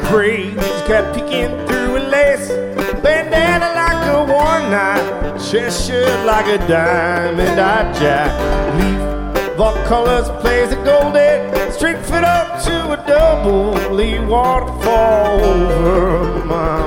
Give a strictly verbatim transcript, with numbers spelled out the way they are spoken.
praise, got peeking through a lace, bandana like a one-night, chest shirt like a diamond eye jack. Leaf, the colors plays a golden, straight foot up to a double, lead waterfall over my